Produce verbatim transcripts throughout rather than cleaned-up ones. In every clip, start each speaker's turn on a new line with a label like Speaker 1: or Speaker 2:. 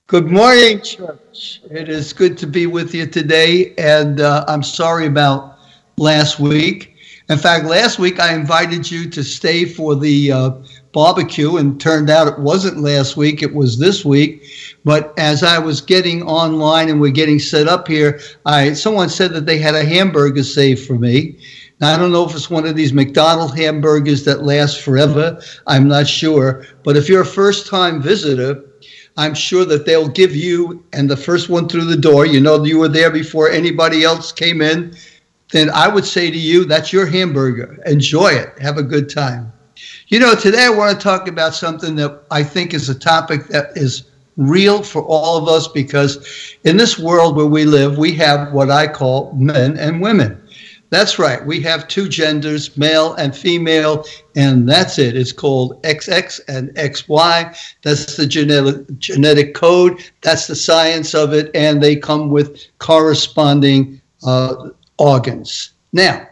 Speaker 1: Good morning, church. It is good to be with you today, and uh, I'm sorry about last week. In fact, last week I invited you to stay for the uh, barbecue, and turned out it wasn't last week, it was this week. But as I was getting online and we're getting set up here, I someone said that they had a hamburger saved for me. Now, I don't know if it's one of these McDonald's hamburgers that last forever. I'm not sure. But if you're a first-time visitor, I'm sure that they'll give you, and the first one through the door, you know you were there before anybody else came in, then I would say to you, that's your hamburger. Enjoy it. Have a good time. You know, today I want to talk about something that I think is a topic that is real for all of us, because in this world where we live, we have what I call men and women. That's right. We have two genders, male and female, and that's it. It's called X X and X Y. That's the genetic genetic code. That's the science of it, and they come with corresponding uh, organs. Now,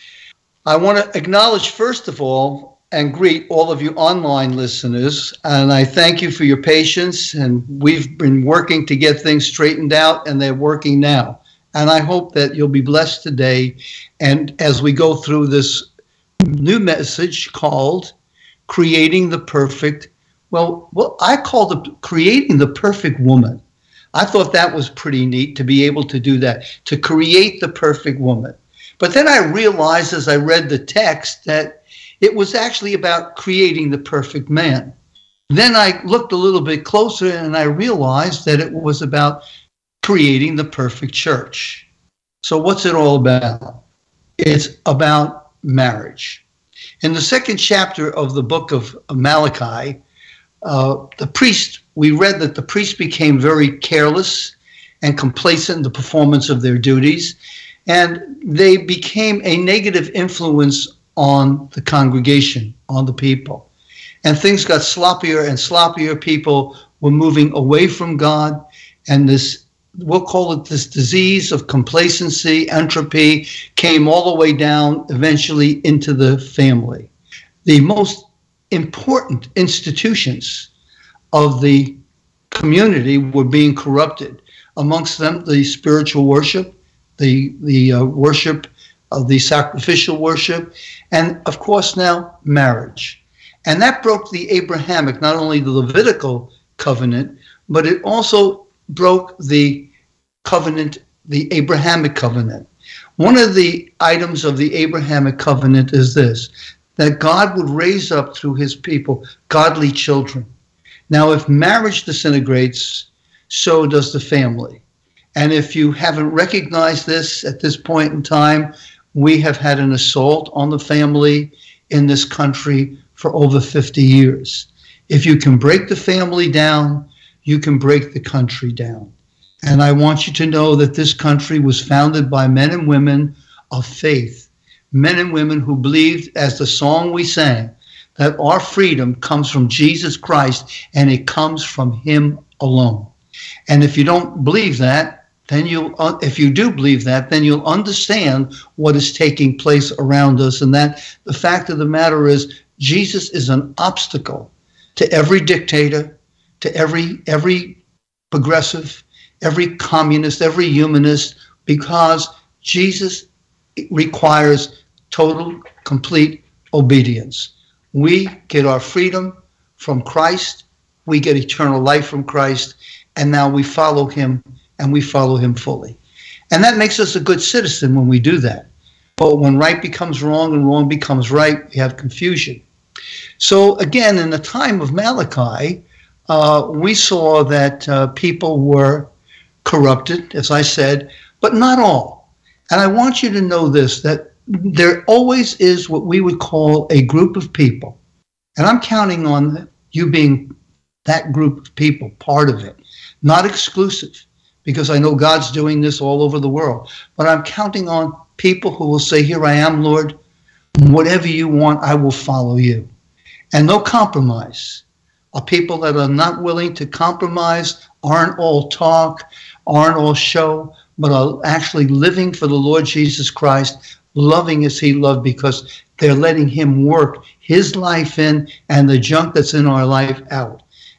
Speaker 1: I want to acknowledge, first of all, and greet all of you online listeners, and I thank you for your patience, and we've been working to get things straightened out, and they're working now. And I hope that you'll be blessed today. And as we go through this new message called Creating the Perfect, well, well, I called it Creating the Perfect Woman. I thought that was pretty neat to be able to do that, to create the perfect woman. But then I realized as I read the text that it was actually about creating the perfect man. Then I looked a little bit closer and I realized that it was about creating the perfect church. So what's it all about? It's about marriage. In the second chapter of the book of Malachi, uh, the priest, we read that the priest became very careless and complacent in the performance of their duties, and they became a negative influence on the congregation, on the people. And things got sloppier and sloppier. People were moving away from God, and this we'll call it this disease of complacency, entropy, came all the way down eventually into the family. The most important institutions of the community were being corrupted. Amongst them, the spiritual worship, the, the uh, worship of the sacrificial worship, and of course now marriage. And that broke the Abrahamic, not only the Levitical covenant, but it also broke the covenant, the Abrahamic covenant. One of the items of the Abrahamic covenant is this, that God would raise up through his people godly children. Now, if marriage disintegrates, so does the family. And if you haven't recognized this at this point in time, we have had an assault on the family in this country for over fifty years. If you can break the family down, you can break the country down. And I want you to know that this country was founded by men and women of faith, men and women who believed, as the song we sang, that our freedom comes from Jesus Christ and it comes from him alone. And if you don't believe that, then you'll, if you do believe that, then you'll understand what is taking place around us. And that the fact of the matter is, Jesus is an obstacle to every dictator, to every every progressive, every communist, every humanist, because Jesus requires total, complete obedience. We get our freedom from Christ, we get eternal life from Christ, and now we follow him, and we follow him fully. And that makes us a good citizen when we do that. But when right becomes wrong and wrong becomes right, we have confusion. So again, in the time of Malachi, uh, we saw that uh, people were corrupted, as I said, but not all. And I want you to know this, that there always is what we would call a group of people. And I'm counting on you being that group of people, part of it. Not exclusive, because I know God's doing this all over the world. But I'm counting on people who will say, here I am, Lord. Whatever you want, I will follow you. And no compromise. Are people that are not willing to compromise, aren't all talk, aren't all show, but are actually living for the Lord Jesus Christ, loving as he loved, because they're letting him work his life in and the junk that's in our life out.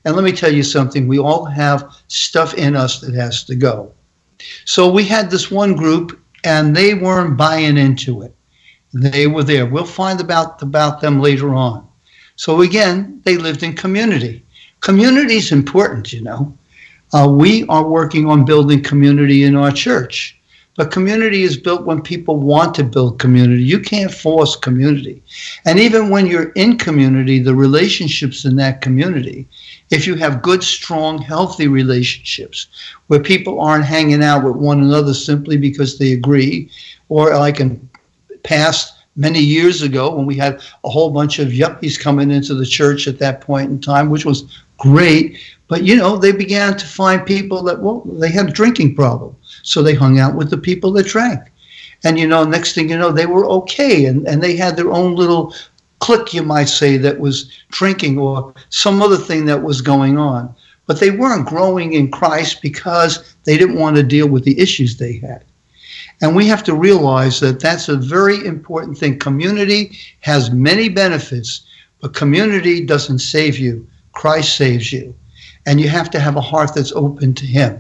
Speaker 1: And let me tell you something, we all have stuff in us that has to go. So we had this one group, and they weren't buying into it. They were there. We'll find about, about them later on. So again, they lived in community. Community is important, you know. Uh, we are working on building community in our church. But community is built when people want to build community. You can't force community. And even when you're in community, the relationships in that community, if you have good, strong, healthy relationships where people aren't hanging out with one another simply because they agree, or like in past many years ago when we had a whole bunch of yuppies coming into the church at that point in time, which was great. But, you know, they began to find people that, well, they had a drinking problem. So they hung out with the people that drank. And, you know, next thing you know, they were okay. And, and they had their own little clique, you might say, that was drinking or some other thing that was going on. But they weren't growing in Christ because they didn't want to deal with the issues they had. And we have to realize that that's a very important thing. Community has many benefits, but community doesn't save you. Christ saves you. And you have to have a heart that's open to him.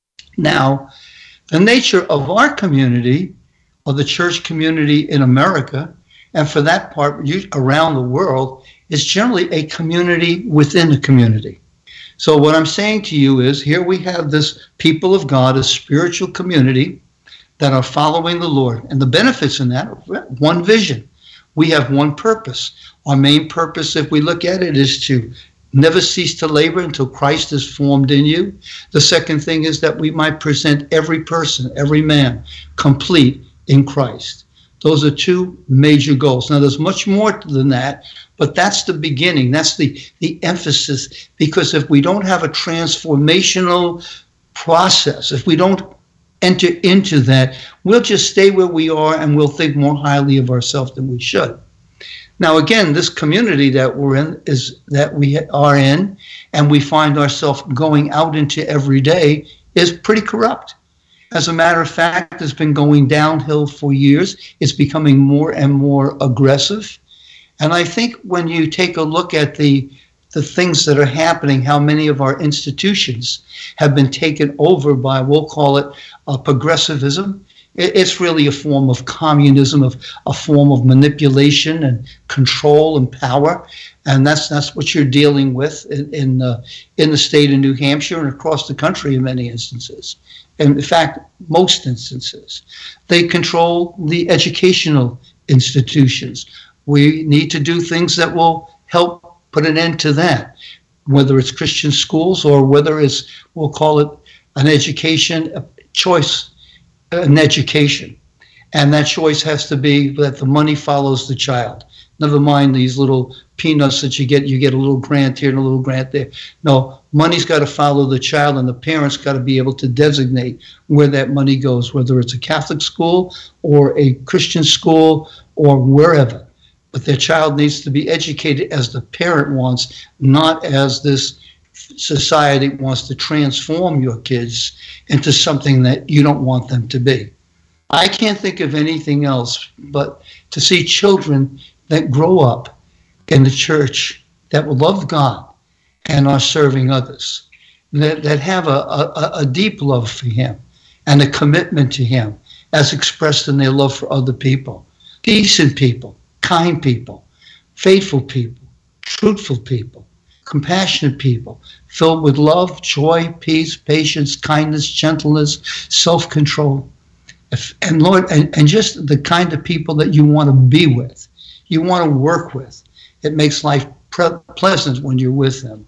Speaker 1: Now, the nature of our community, or the church community in America, and for that part around the world, is generally a community within a community. So what I'm saying to you is, here we have this people of God, a spiritual community that are following the Lord. And the benefits in that are one vision. We have one purpose. Our main purpose, if we look at it, is to never cease to labor until Christ is formed in you. The second thing is that we might present every person, every man, complete in Christ. Those are two major goals. Now, there's much more than that, but that's the beginning. That's the, the emphasis, because if we don't have a transformational process, if we don't enter into that, we'll just stay where we are and we'll think more highly of ourselves than we should. Now, again, this community that we're in is that we are in and we find ourselves going out into every day is pretty corrupt. As a matter of fact, it's been going downhill for years. It's becoming more and more aggressive. And I think when you take a look at the the things that are happening, how many of our institutions have been taken over by, we'll call it uh, progressivism. It's really a form of communism, of a form of manipulation and control and power, and that's that's what you're dealing with in in, uh, in the state of New Hampshire and across the country in many instances. And in fact, most instances, they control the educational institutions. We need to do things that will help put an end to that, whether it's Christian schools or whether it's, we'll call it an education, a choice. An education, and that choice has to be that the money follows the child. Never mind these little peanuts that you get. You get a little grant here and a little grant there. No, money's got to follow the child, and the parents got to be able to designate where that money goes, whether it's a Catholic school or a Christian school or wherever. But their child needs to be educated as the parent wants, not as this society wants to transform your kids into something that you don't want them to be. I can't think of anything else but to see children that grow up in the church that will love God and are serving others, that, that have a, a, a deep love for him and a commitment to him as expressed in their love for other people. Decent people, kind people, faithful people, truthful people, compassionate people, filled with love, joy, peace, patience, kindness, gentleness, self-control. If, and Lord, and, and just the kind of people that you want to be with, you want to work with. It makes life pre- pleasant when you're with them.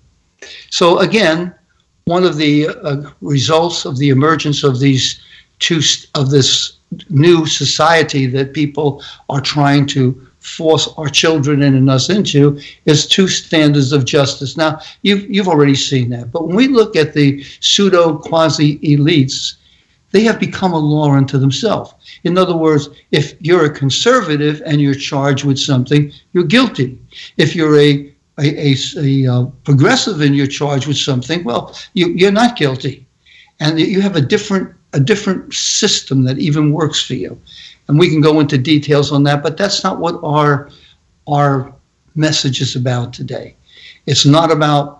Speaker 1: So again, one of the uh, results of the emergence of these two, of this new society that people are trying to force our children in and us into is two standards of justice. Now, you've, you've already seen that. But when we look at the pseudo quasi elites, they have become a law unto themselves. In other words, if you're a conservative and you're charged with something, you're guilty. If you're a a, a, a uh, progressive and you're charged with something, well, you, you're not guilty. And you have a different a different system that even works for you. And we can go into details on that, but that's not what our our message is about today. It's not about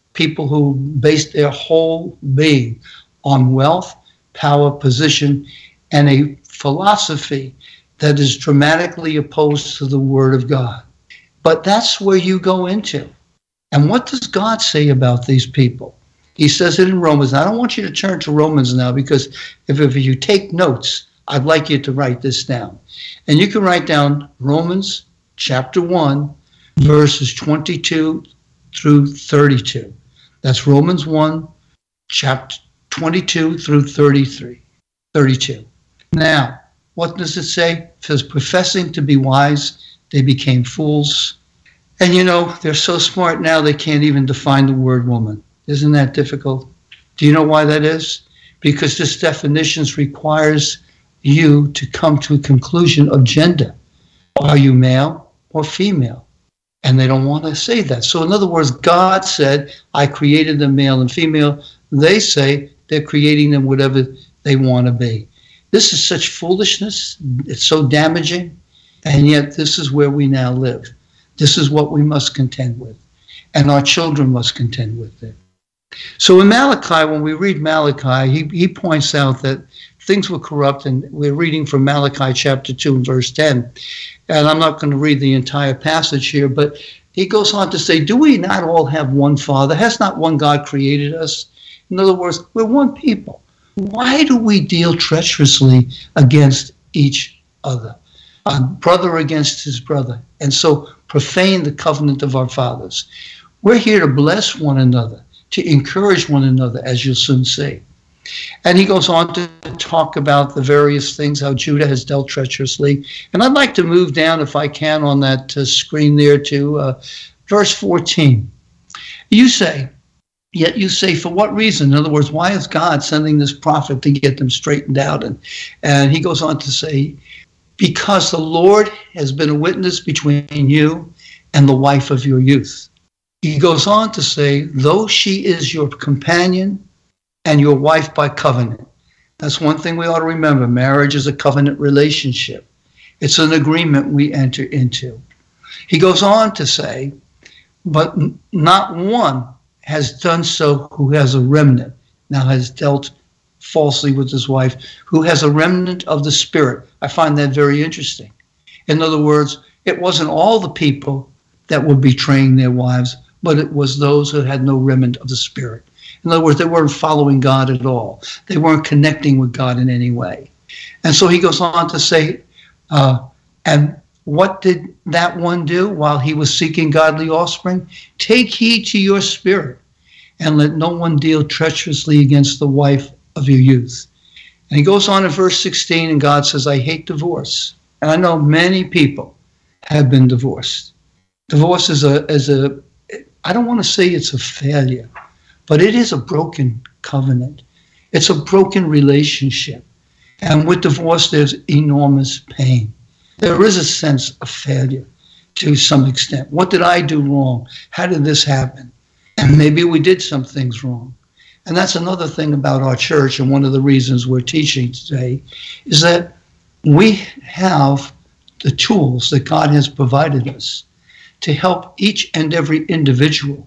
Speaker 1: people who base their whole being on wealth, power, position, and a philosophy that is dramatically opposed to the Word of God. But that's where you go into. And what does God say about these people? He says it in Romans. I don't want you to turn to Romans now, because if, if you take notes, I'd like you to write this down. And you can write down Romans chapter one, verses twenty-two through thirty-two. That's Romans one, chapter twenty-two through thirty-three, thirty-two. Now, what does it say? It says, professing to be wise, they became fools. And you know, they're so smart now they can't even define the word woman. Isn't that difficult? Do you know why that is? Because this definition requires you to come to a conclusion of gender. Are you male or female? And they don't want to say that. So in other words, God said, I created them male and female. They say they're creating them whatever they want to be. This is such foolishness. It's so damaging. And yet this is where we now live. This is what we must contend with. And our children must contend with it. So in Malachi, when we read Malachi, he, he points out that things were corrupt. And we're reading from Malachi chapter two and verse ten. And I'm not going to read the entire passage here, but he goes on to say, do we not all have one Father? Has not one God created us? In other words, we're one people. Why do we deal treacherously against each other? A brother against his brother, and so profane the covenant of our fathers. We're here to bless one another, to encourage one another, as you'll soon see. And he goes on to talk about the various things, how Judah has dealt treacherously. And I'd like to move down, if I can, on that uh, screen there to uh, verse fourteen. You say, yet you say, for what reason? In other words, why is God sending this prophet to get them straightened out? And, and he goes on to say, because the Lord has been a witness between you and the wife of your youth. He goes on to say, though she is your companion and your wife by covenant. That's one thing we ought to remember. Marriage is a covenant relationship. It's an agreement we enter into. He goes on to say, but not one has done so who has a remnant, now has dealt falsely with his wife, who has a remnant of the Spirit. I find that very interesting. In other words, it wasn't all the people that were betraying their wives, but it was those who had no remnant of the Spirit. In other words, they weren't following God at all. They weren't connecting with God in any way. And so he goes on to say, uh, and what did that one do while he was seeking godly offspring? Take heed to your spirit, and let no one deal treacherously against the wife of your youth. And he goes on in verse sixteen, and God says, I hate divorce. And I know many people have been divorced. Divorce is a, is a, I don't want to say it's a failure, but it is a broken covenant. It's a broken relationship. And with divorce, there's enormous pain. There is a sense of failure to some extent. What did I do wrong? How did this happen? And maybe we did some things wrong. And that's another thing about our church, and one of the reasons we're teaching today, is that we have the tools that God has provided us to help each and every individual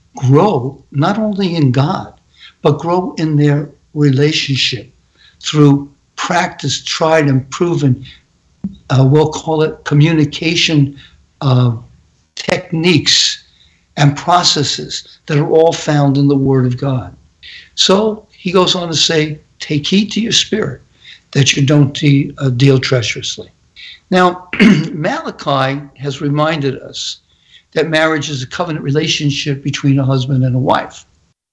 Speaker 1: grow, not only in God, but grow in their relationship through practice, tried and proven, uh, we'll call it communication uh, techniques and processes that are all found in the Word of God. So he goes on to say, take heed to your spirit, that you don't de- uh, deal treacherously. Now, Malachi has reminded us that marriage is a covenant relationship between a husband and a wife.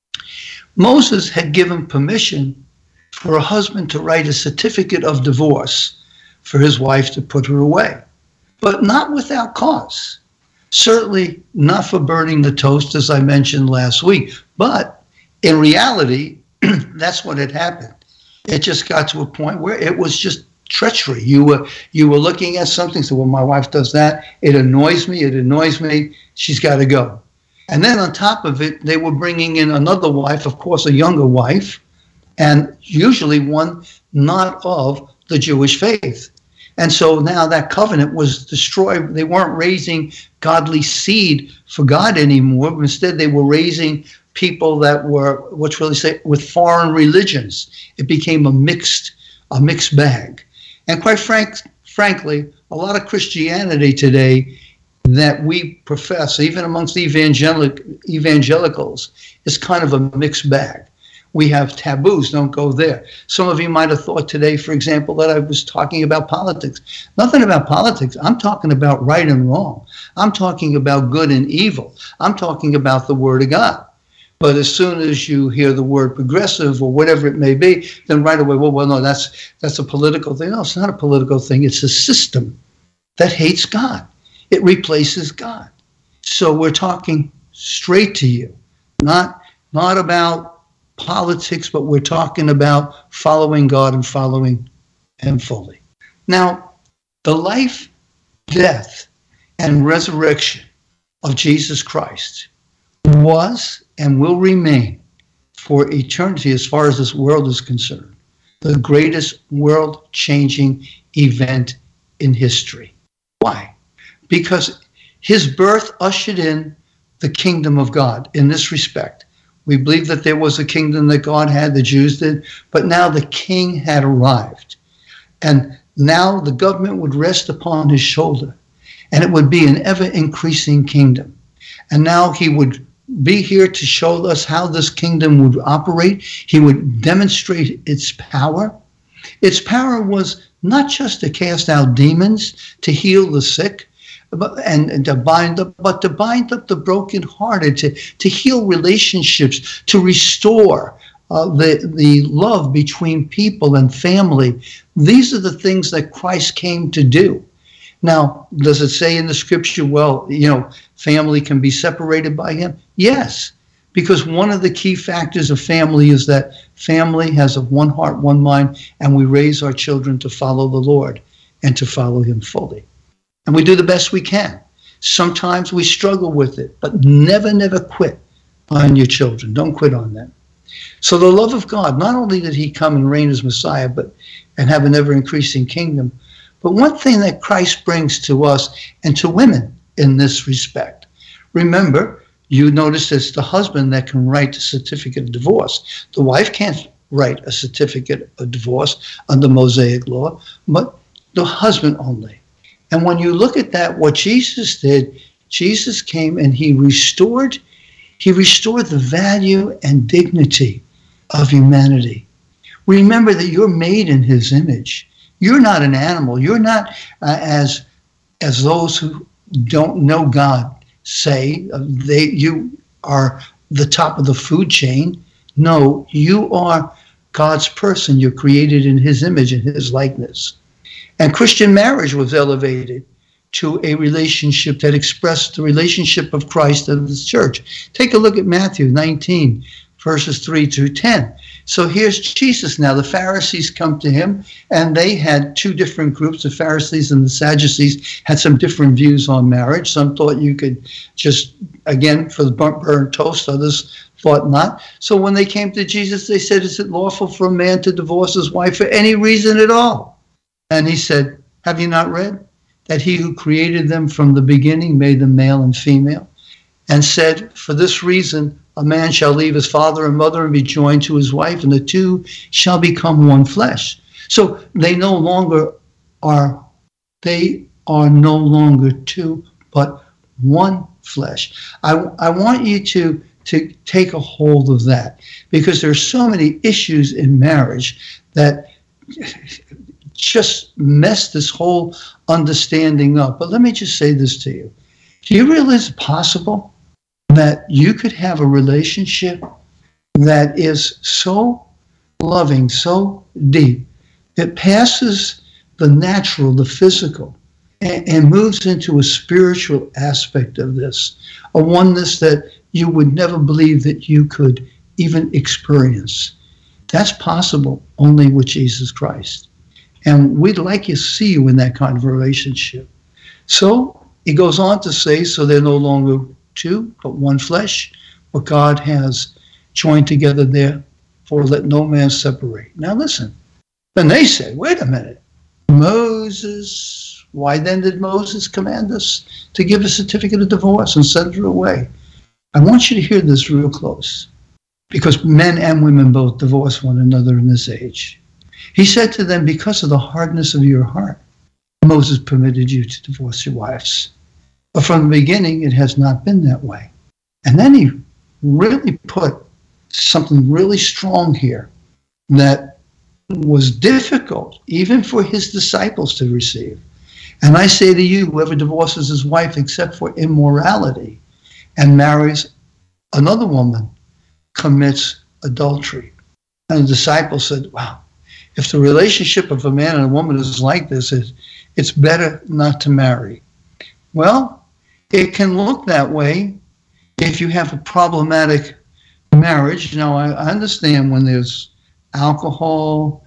Speaker 1: Moses had given permission for a husband to write a certificate of divorce for his wife to put her away, but not without cause. Certainly not for burning the toast, as I mentioned last week, but in reality, that's what had happened. It just got to a point where it was just treachery. You were you were looking at something, so well, my wife does that. It annoys me. It annoys me. She's got to go. And then on top of it, they were bringing in another wife, of course, a younger wife, and usually one not of the Jewish faith. And so now that covenant was destroyed. They weren't raising godly seed for God anymore. Instead, they were raising people that were, what shall we say, with foreign religions. It became a mixed, a mixed bag. And quite frank, frankly, a lot of Christianity today that we profess, even amongst evangelic, evangelicals, is kind of a mixed bag. We have taboos, don't go there. Some of you might have thought today, for example, that I was talking about politics. Nothing about politics. I'm talking about right and wrong. I'm talking about good and evil. I'm talking about the Word of God. But as soon as you hear the word progressive or whatever it may be, then right away, well, well, no, that's that's a political thing. No, it's not a political thing. It's a system that hates God. It replaces God. So we're talking straight to you, not not about politics, but we're talking about following God and following Him fully. Now, the life, death, and resurrection of Jesus Christ was and will remain for eternity, as far as this world is concerned, the greatest world-changing event in history. Why? Because his birth ushered in the kingdom of God in this respect. We believe that there was a kingdom that God had, the Jews did, but now the king had arrived. And now the government would rest upon his shoulder, and it would be an ever-increasing kingdom. And now he would be here to show us how this kingdom would operate. He would demonstrate its power. Its power was not just to cast out demons, to heal the sick, but, and, and to bind up, but to bind up the brokenhearted, to, to heal relationships, to restore uh, the, the love between people and family. These are the things that Christ came to do. Now, does it say in the scripture, well, you know, family can be separated by him? Yes, because one of the key factors of family is that family has a one heart, one mind, and we raise our children to follow the Lord and to follow him fully. And we do the best we can. Sometimes we struggle with it, but never, never quit on your children. Don't quit on them. So the love of God, not only did he come and reign as Messiah, but and have an ever-increasing kingdom, but one thing that Christ brings to us and to women in this respect. Remember, you notice it's the husband that can write the certificate of divorce. The wife can't write a certificate of divorce under Mosaic law, but the husband only. And when you look at that, what Jesus did, Jesus came and he restored, he restored the value and dignity of humanity. Remember that you're made in his image. You're not an animal. You're not uh, as as those who don't know God say. Uh, they you are the top of the food chain. No, you are God's person. You're created in his image and his likeness. And Christian marriage was elevated to a relationship that expressed the relationship of Christ and his church. Take a look at Matthew nineteen, verses three through ten. So here's Jesus now. The Pharisees come to him, and they had two different groups. The Pharisees and the Sadducees had some different views on marriage. Some thought you could just, again, for the burnt, burnt toast. Others thought not. So when they came to Jesus, they said, is it lawful for a man to divorce his wife for any reason at all? And he said, have you not read that he who created them from the beginning made them male and female? And said, for this reason, a man shall leave his father and mother and be joined to his wife, and the two shall become one flesh. So they no longer are, they are no longer two, but one flesh. I, I want you to, to take a hold of that, because there's so many issues in marriage that just mess this whole understanding up. But let me just say this to you. Do you realize it's possible that you could have a relationship that is so loving, so deep, it passes the natural, the physical, and, and moves into a spiritual aspect of this, a oneness that you would never believe that you could even experience? That's possible only with Jesus Christ. And we'd like to see you in that kind of relationship. So he goes on to say, so they're no longer two, but one flesh. What God has joined together, therefore let no man separate. Now listen. Then they say, wait a minute. Moses, why then did Moses command us to give a certificate of divorce and send her away? I want you to hear this real close, because men and women both divorce one another in this age. He said to them, because of the hardness of your heart, Moses permitted you to divorce your wives. But from the beginning, it has not been that way. And then he really put something really strong here that was difficult even for his disciples to receive. And I say to you, whoever divorces his wife except for immorality and marries another woman commits adultery. And the disciples said, wow, if the relationship of a man and a woman is like this, it's, it's better not to marry. Well, it can look that way if you have a problematic marriage. Now, I understand when there's alcohol,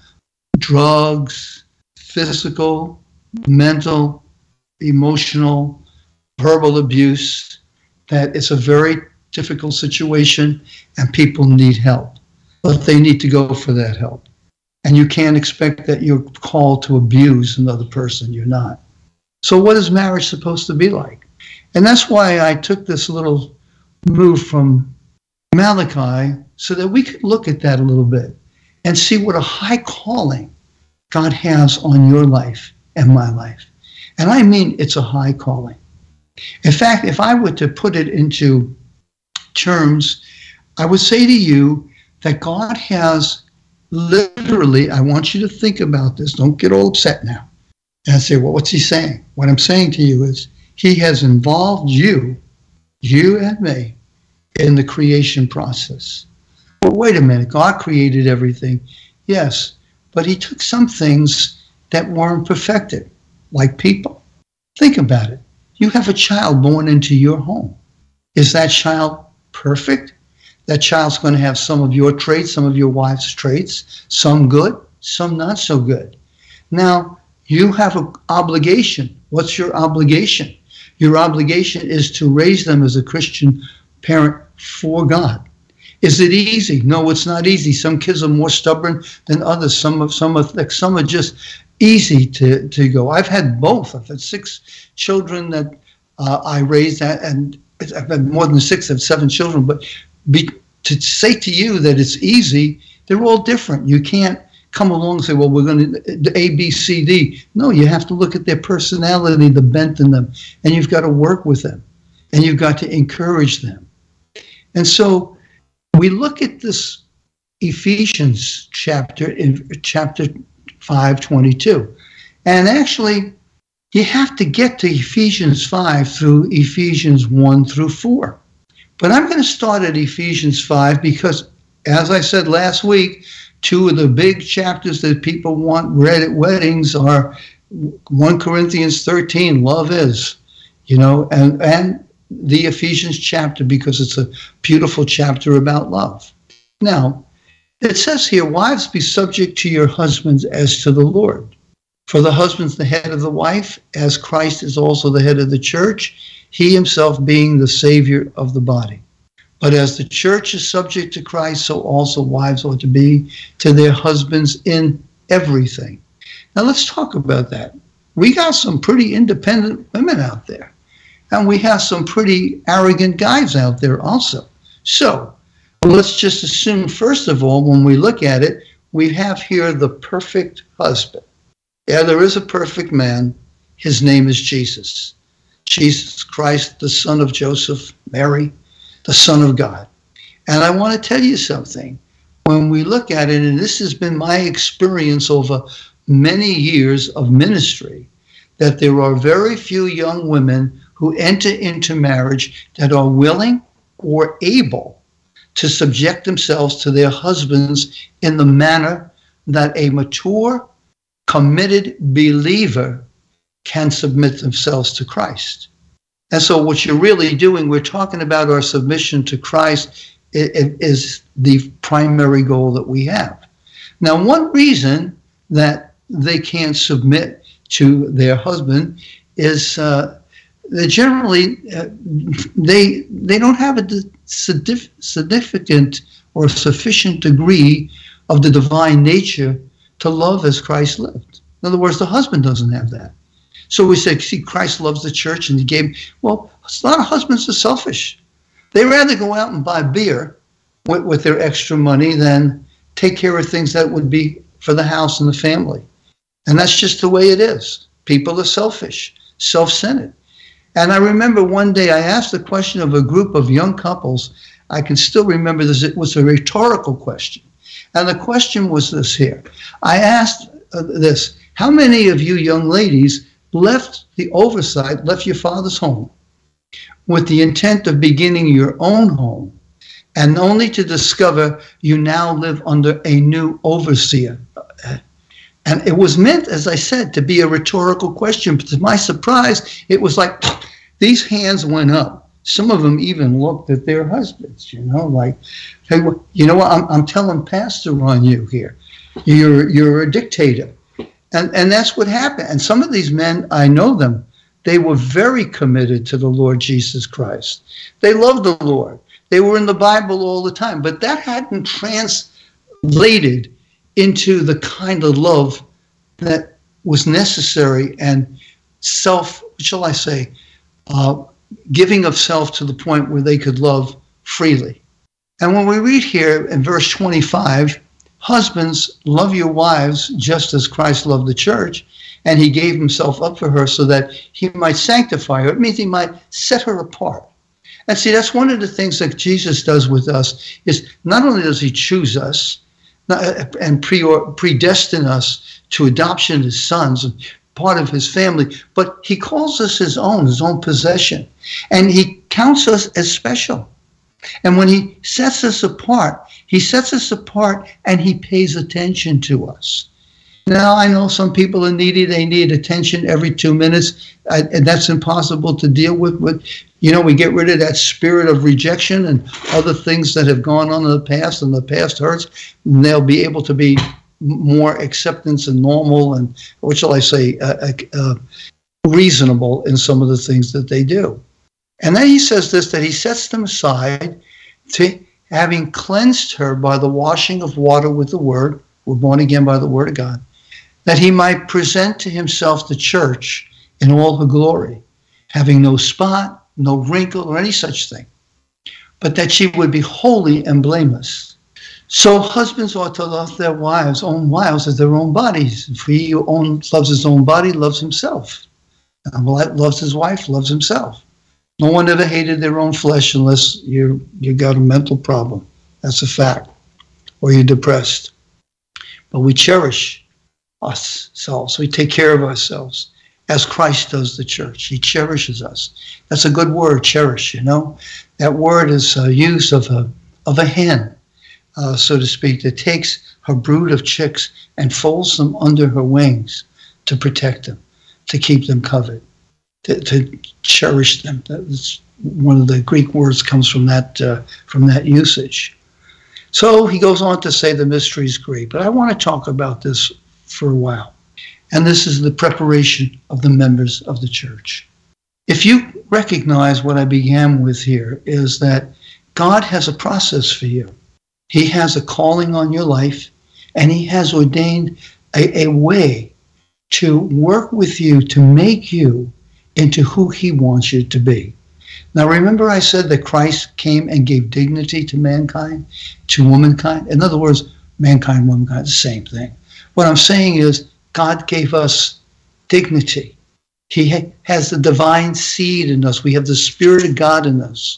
Speaker 1: drugs, physical, mental, emotional, verbal abuse, that it's a very difficult situation and people need help. But they need to go for that help. And you can't expect that you're called to abuse another person. You're not. So what is marriage supposed to be like? And that's why I took this little move from Malachi so that we could look at that a little bit and see what a high calling God has on your life and my life. And I mean, it's a high calling. In fact, if I were to put it into terms, I would say to you that God has literally, I want you to think about this. Don't get all upset now. And say, well, what's he saying? What I'm saying to you is he has involved you, you and me, in the creation process. Well, wait a minute. God created everything. Yes, but he took some things that weren't perfected, like people. Think about it. You have a child born into your home. Is that child perfect? That child's going to have some of your traits, some of your wife's traits, some good, some not so good. Now, you have an obligation. What's your obligation? Your obligation is to raise them as a Christian parent for God. Is it easy? No, it's not easy. Some kids are more stubborn than others. Some of some are like some are just easy to, to go. I've had both. I've had six children that uh, I raised, and I've had more than six. I've seven children. But be, to say to you that it's easy, they're all different. You can't come along and say, well, we're going to A, B, C, D. No, you have to look at their personality, the bent in them, and you've got to work with them, and you've got to encourage them. And so we look at this Ephesians chapter in chapter five twenty-two. And actually, you have to get to Ephesians five through Ephesians one through four. But I'm going to start at Ephesians five because, as I said last week, two of the big chapters that people want read at weddings are First Corinthians thirteen, love is, you know, and, and the Ephesians chapter, because it's a beautiful chapter about love. Now, it says here, wives, be subject to your husbands as to the Lord. For the husband's the head of the wife, as Christ is also the head of the church, he himself being the Savior of the body. But as the church is subject to Christ, so also wives ought to be to their husbands in everything. Now let's talk about that. We got some pretty independent women out there. And we have some pretty arrogant guys out there also. So let's just assume, first of all, when we look at it, we have here the perfect husband. Yeah, there is a perfect man. His name is Jesus. Jesus Christ, the son of Joseph, Mary, the Son of God. And I want to tell you something. When we look at it, and this has been my experience over many years of ministry, that there are very few young women who enter into marriage that are willing or able to subject themselves to their husbands in the manner that a mature, committed believer can submit themselves to Christ. And so what you're really doing, we're talking about our submission to Christ is the primary goal that we have. Now, one reason that they can't submit to their husband is uh, that generally uh, they they don't have a significant or sufficient degree of the divine nature to love as Christ lived. In other words, the husband doesn't have that. So we say, see, Christ loves the church and he gave, well, a lot of husbands are selfish. They rather go out and buy beer with, with their extra money than take care of things that would be for the house and the family. And that's just the way it is. People are selfish, self-centered. And I remember one day I asked the question of a group of young couples. I can still remember this. It was a rhetorical question. And the question was this here. I asked uh, this, how many of you young ladies left the oversight, left your father's home with the intent of beginning your own home, and only to discover you now live under a new overseer? And it was meant, as I said, to be a rhetorical question. But to my surprise, it was like these hands went up. Some of them even looked at their husbands, you know, like, hey, you know what, I'm, I'm telling pastor on you here. You're, you're a dictator. And, and that's what happened. And some of these men, I know them, they were very committed to the Lord Jesus Christ. They loved the Lord. They were in the Bible all the time. But that hadn't translated into the kind of love that was necessary and self, what shall I say, uh, giving of self to the point where they could love freely. And when we read here in verse twenty-five, husbands, love your wives just as Christ loved the church, and he gave himself up for her so that he might sanctify her. It means he might set her apart. And see, that's one of the things that Jesus does with us, is not only does he choose us and pre- predestine us to adoption as sons, part of his family, but he calls us his own, his own possession. And he counts us as special. And when he sets us apart, he sets us apart and he pays attention to us. Now, I know some people are needy. They need attention every two minutes, and that's impossible to deal with. But, you know, we get rid of that spirit of rejection and other things that have gone on in the past, and the past hurts, and they'll be able to be more acceptance and normal and, what shall I say, uh, uh, reasonable in some of the things that they do. And then he says this, that he sets them aside to having cleansed her by the washing of water with the word, we're born again by the word of God, that he might present to himself the church in all her glory, having no spot, no wrinkle, or any such thing, but that she would be holy and blameless. So husbands ought to love their wives, own wives, as their own bodies. If he who own, loves his own body loves himself. And loves his wife, loves himself. No one ever hated their own flesh unless you you got a mental problem. That's a fact. Or you're depressed. But we cherish ourselves. We take care of ourselves as Christ does the church. He cherishes us. That's a good word, cherish, you know. That word is uh, used of a, of a hen, uh, so to speak, that takes her brood of chicks and folds them under her wings to protect them, to keep them covered, to, to cherish them. That's one of the Greek words comes from that uh, from that usage. So he goes on to say the mystery is great, but I want to talk about this for a while. And this is the preparation of the members of the church. If you recognize what I began with here is that God has a process for you. He has a calling on your life, and he has ordained a, a way to work with you to make you into who he wants you to be. Now, remember I said that Christ came and gave dignity to mankind, to womankind? In other words, mankind, womankind, the same thing. What I'm saying is God gave us dignity. He ha- has the divine seed in us. We have the Spirit of God in us.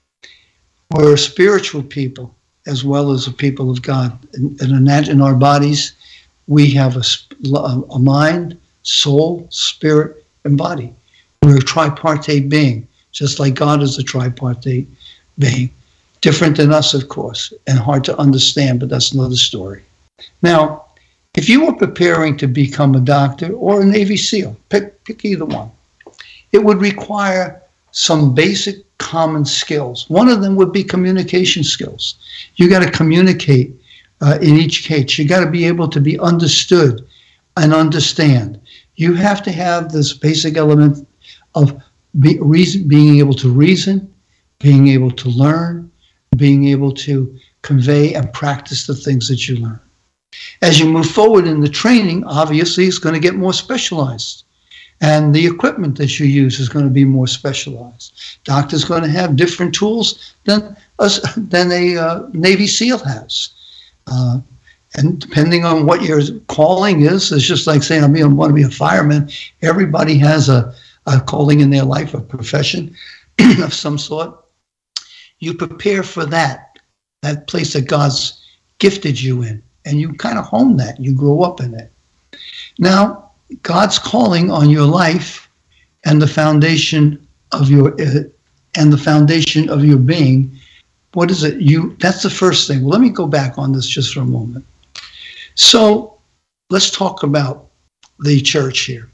Speaker 1: We're a spiritual people as well as a people of God. In, in, in our bodies, we have a, a mind, soul, spirit, and body. We're a tripartite being, just like God is a tripartite being. Different than us, of course, and hard to understand, but that's another story. Now, if you were preparing to become a doctor or a Navy SEAL, pick, pick either one, it would require some basic common skills. One of them would be communication skills. You got to communicate uh, in each case. You got to be able to be understood and understand. You have to have this basic element of be, reason, being able to reason, being able to learn, being able to convey and practice the things that you learn. As you move forward in the training, obviously it's going to get more specialized. And the equipment that you use is going to be more specialized. Doctor's going to have different tools than a, than a uh, Navy SEAL has. Uh, and depending on what your calling is, it's just like saying, I mean, I want to be a fireman. Everybody has a, a calling in their life, a profession of some sort. You prepare for that, that place that God's gifted you in, and you kind of hone that. You grow up in it. Now, God's calling on your life and the foundation of your uh, and the foundation of your being. What is it? You that's the first thing. Well, let me go back on this just for a moment. So let's talk about the church here.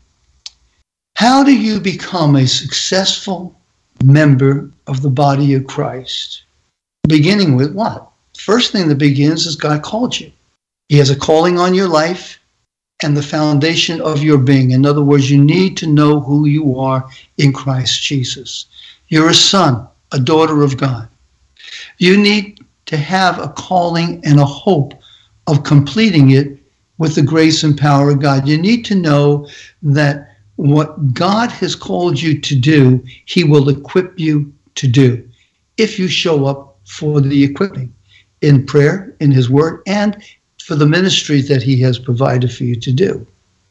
Speaker 1: How do you become a successful member of the body of Christ? Beginning with what? First thing that begins is God called you. He has a calling on your life and the foundation of your being. In other words, you need to know who you are in Christ Jesus. You're a son, a daughter of God. You need to have a calling and a hope of completing it with the grace and power of God. You need to know that what God has called you to do, he will equip you to do if you show up for the equipping in prayer, in his word, and for the ministries that he has provided for you to do.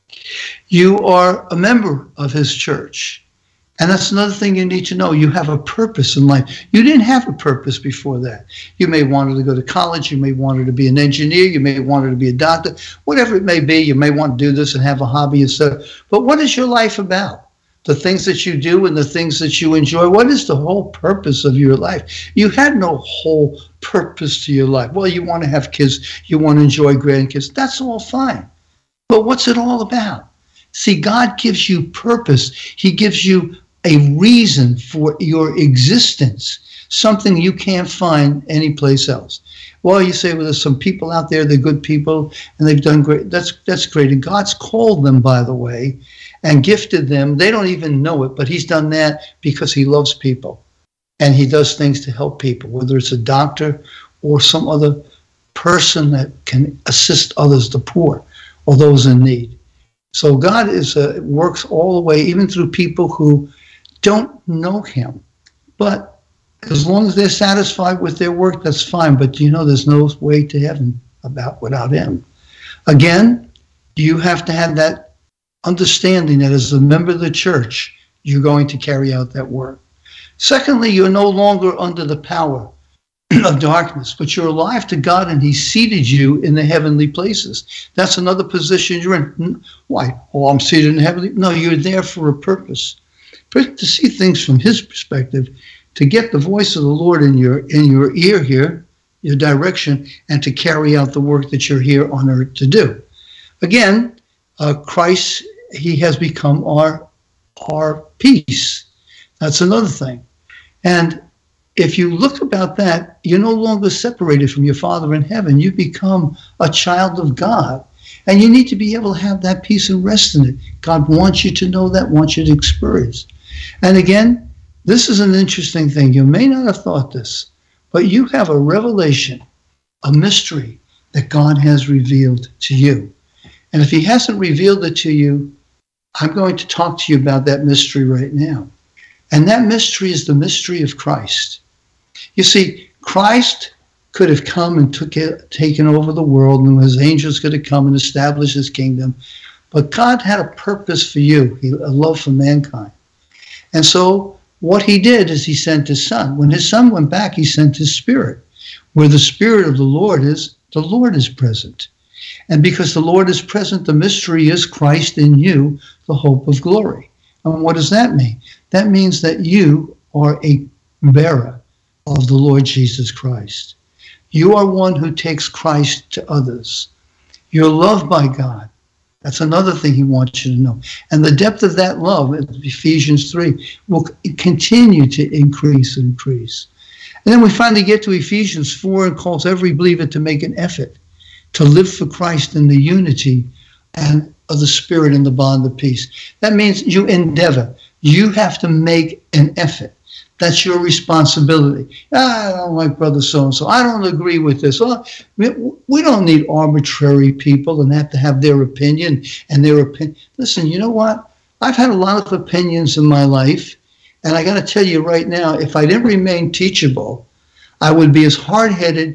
Speaker 1: You are a member of his church. And that's another thing you need to know. You have a purpose in life. You didn't have a purpose before that. You may want to go to college. You may want to be an engineer. You may want to be a doctor. Whatever it may be, you may want to do this and have a hobby and stuff. But what is your life about? The things that you do and the things that you enjoy. What is the whole purpose of your life? You had no whole purpose to your life. Well, you want to have kids. You want to enjoy grandkids. That's all fine. But what's it all about? See, God gives you purpose. He gives you a reason for your existence, something you can't find anyplace else. Well, you say, well, there's some people out there, they're good people, and they've done great. That's that's great. And God's called them, by the way, and gifted them. They don't even know it, but he's done that because he loves people. And he does things to help people, whether it's a doctor or some other person that can assist others, the poor or those in need. So God is uh, works all the way, even through people who don't know him. But as long as they're satisfied with their work, that's fine. But you know, there's no way to heaven about without him. Again, you have to have that understanding that as a member of the church, you're going to carry out that work. Secondly, you're no longer under the power of darkness, but you're alive to God, and he seated you in the heavenly places. That's another position you're in. Why? Oh, I'm seated in heavenly. No, you're there for a purpose. To see things from his perspective, to get the voice of the Lord in your in your ear here, your direction, and to carry out the work that you're here on earth to do. Again, uh, Christ, he has become our our peace. That's another thing. And if you look about that, you're no longer separated from your Father in heaven. You become a child of God. And you need to be able to have that peace and rest in it. God wants you to know that, wants you to experience. And again, this is an interesting thing. You may not have thought this, but you have a revelation, a mystery that God has revealed to you. And if he hasn't revealed it to you, I'm going to talk to you about that mystery right now. And that mystery is the mystery of Christ. You see, Christ could have come and took it, taken over the world, and his angels could have come and established his kingdom. But God had a purpose for you, a love for mankind. And so what he did is he sent his son. When his son went back, he sent his spirit. Where the spirit of the Lord is, the Lord is present. And because the Lord is present, the mystery is Christ in you, the hope of glory. And what does that mean? That means that you are a bearer of the Lord Jesus Christ. You are one who takes Christ to others. You're loved by God. That's another thing he wants you to know. And the depth of that love, in Ephesians three, will continue to increase and increase. And then we finally get to Ephesians four and calls every believer to make an effort to live for Christ in the unity and of the Spirit in the bond of peace. That means you endeavor. You have to make an effort. That's your responsibility. Ah, I don't like brother so-and-so. I don't agree with this. Oh, we don't need arbitrary people and have to have their opinion and their opinion. Listen, you know what? I've had a lot of opinions in my life, and I got to tell you right now, if I didn't remain teachable, I would be as hard-headed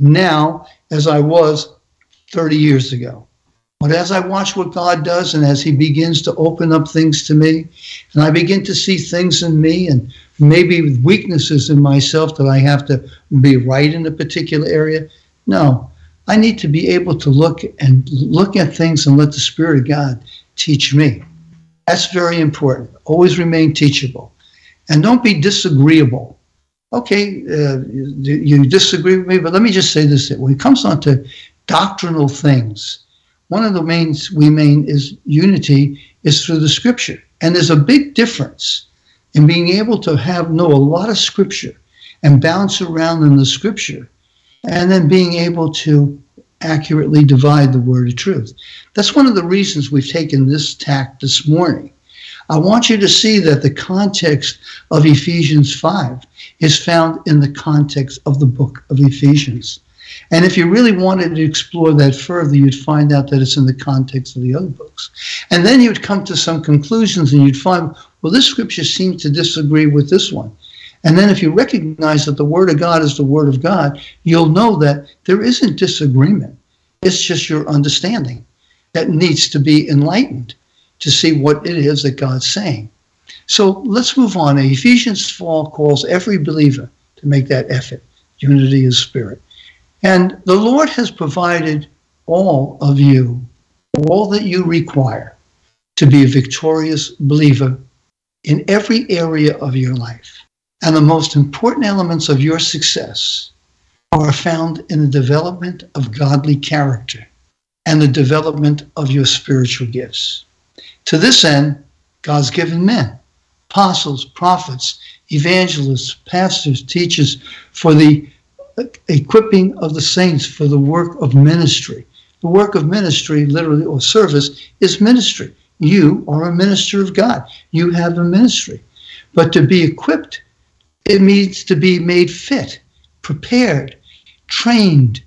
Speaker 1: now as I was thirty years ago. But as I watch what God does, and as he begins to open up things to me, and I begin to see things in me and maybe weaknesses in myself that I have to be right in a particular area, no, I need to be able to look and look at things and let the Spirit of God teach me. That's very important. Always remain teachable. And don't be disagreeable. Okay, uh, you disagree with me, but let me just say this. When it comes on to doctrinal things, one of the mains we main is unity is through the Scripture. And there's a big difference in being able to have know a lot of Scripture and bounce around in the Scripture, and then being able to accurately divide the word of truth. That's one of the reasons we've taken this tack this morning. I want you to see that the context of Ephesians five is found in the context of the book of Ephesians. And if you really wanted to explore that further, you'd find out that it's in the context of the other books. And then you'd come to some conclusions and you'd find, well, this scripture seems to disagree with this one. And then if you recognize that the Word of God is the Word of God, you'll know that there isn't disagreement. It's just your understanding that needs to be enlightened to see what it is that God's saying. So let's move on. Ephesians four calls every believer to make that effort, unity of spirit. And the Lord has provided all of you, all that you require to be a victorious believer in every area of your life. And the most important elements of your success are found in the development of godly character and the development of your spiritual gifts. To this end, God's given men, apostles, prophets, evangelists, pastors, teachers, for the equipping of the saints for the work of ministry. The work of ministry, literally, or service, is ministry. You are a minister of God. You have a ministry. But to be equipped, it means to be made fit, prepared, trained,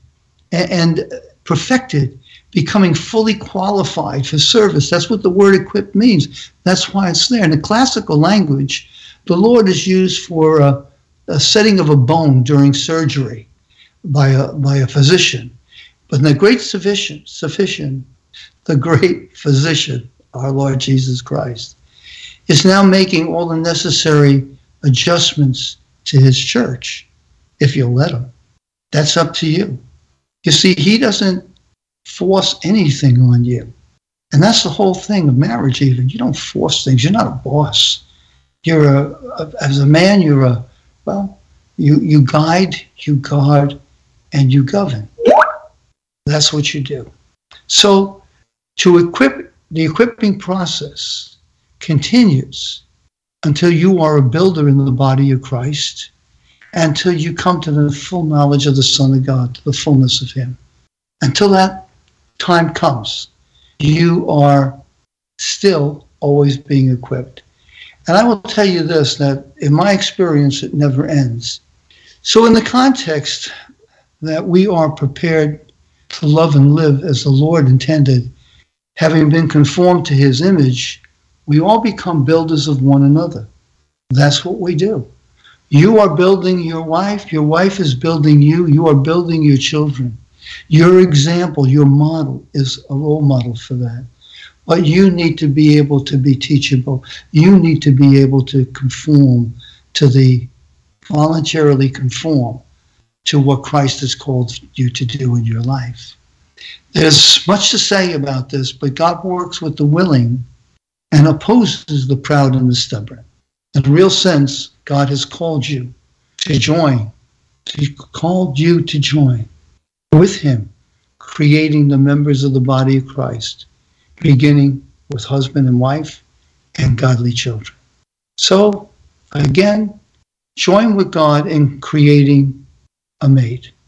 Speaker 1: and perfected, becoming fully qualified for service. That's what the word equipped means. That's why it's there. In the classical language, the Lord is used for a, a setting of a bone during surgery by a, by a physician. But in the great sufficient, sufficient, the great physician, our Lord Jesus Christ, is now making all the necessary adjustments to his church, if you'll let him. That's up to you. You see, he doesn't force anything on you. And that's the whole thing of marriage even. You don't force things. You're not a boss. You're a, a as a man, you're a, well, you, you guide, you guard, and you govern. That's what you do. So to equip, the equipping process continues until you are a builder in the body of Christ, until you come to the full knowledge of the Son of God, to the fullness of him. Until that time comes, you are still always being equipped. And I will tell you this, that in my experience, it never ends. So in the context that we are prepared to love and live as the Lord intended, having been conformed to his image, we all become builders of one another. That's what we do. You are building your wife. Your wife is building you. You are building your children. Your example, your model is a role model for that. But you need to be able to be teachable. You need to be able to conform to the, voluntarily conform to what Christ has called you to do in your life. There's much to say about this, but God works with the willing and opposes the proud and the stubborn. In a real sense, God has called you to join. He called you to join with him, creating the members of the body of Christ, beginning with husband and wife and godly children. So, again, join with God in creating a mate.